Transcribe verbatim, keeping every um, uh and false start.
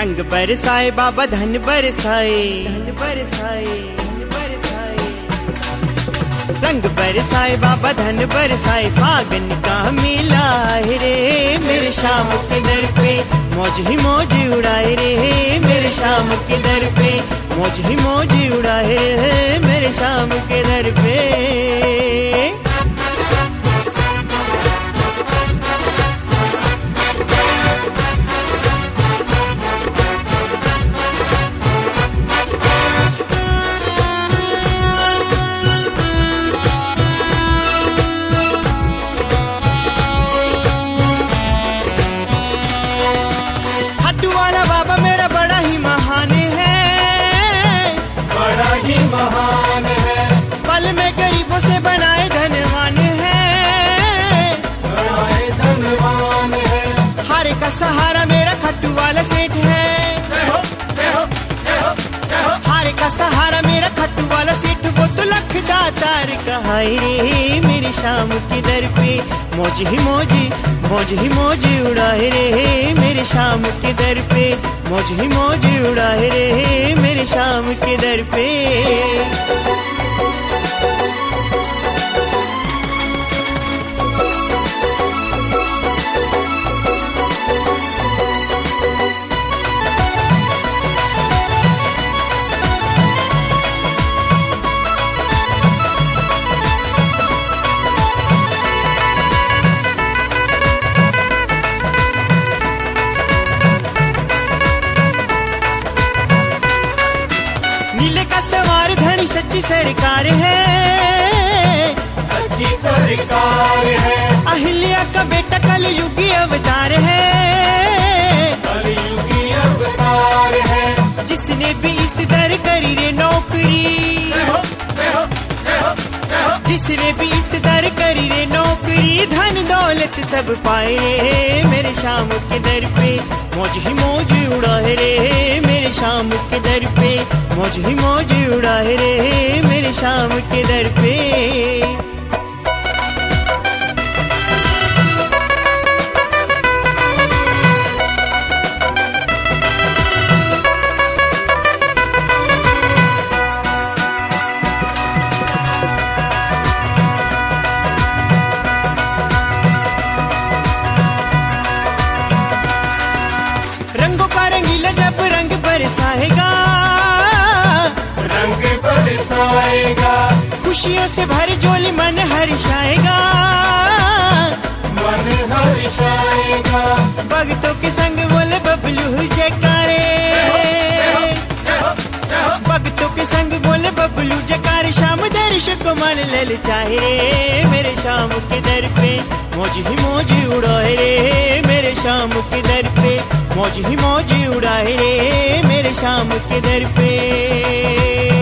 रंग बरसाए बाबा धन बरसाए, धन बरसाए, धन बरसाए। रंग बरसाए बाबा धन बरसाए, फागन का मेला है रे मेरे शाम के दर पे, मौज ही मौज उड़ाए रे मेरे शाम के दर पे, मौज ही मौज उड़ाए रे मेरे शाम के दर पे। महान है पल में गरीबों से बनाए धनवान है, बनाए धनवान है। हर का सहारा मेरा खट्टू वाला सेठ है, हर का सहारा मेरा खट्टू वाला सेठ, वो तो लख दातार कहाई रे मेरी शाम के दर पे, मौज ही मौजी मौज ही मौज उड़ाए रे मेरे शाम के दर पे, मौज ही मौज उड़ाए रे मेरे शाम के दर पे। नीले का सवार धनी सच्ची सरकार है, सच्ची सरकार है। अहिल्या का बेटा कलयुगी अवतार है, कलयुगी अवतार है। जिसने भी इस दर करी रे नौकरी, जिसने भी इस दर करी रे नौकरी, धन दौलत सब पाए रे मेरे शाम के दर पे, मौज ही मौज उड़ाए रे मेरे शाम के दर पे, मौज ही मौज उड़ाए रे मेरे शाम के दर पे। रंगों का रंगीला जब रंग बरसाएगा, रंग बरसाएगा। खुशियों से भर झोली मन हर्षाएगा, मन हर्षाएगा। भक्तों के संग बोले बबलू जयकारे, भक्तों के संग बोले बबलू जयकारे, शाम दर्शक को मन लल चाहे रे मेरे शाम के दर पे, मौज ही मौज उड़ाए रे मेरे शाम के दर पे, मौज ही मौज उड़ाए रे मेरे शाम के दर पे।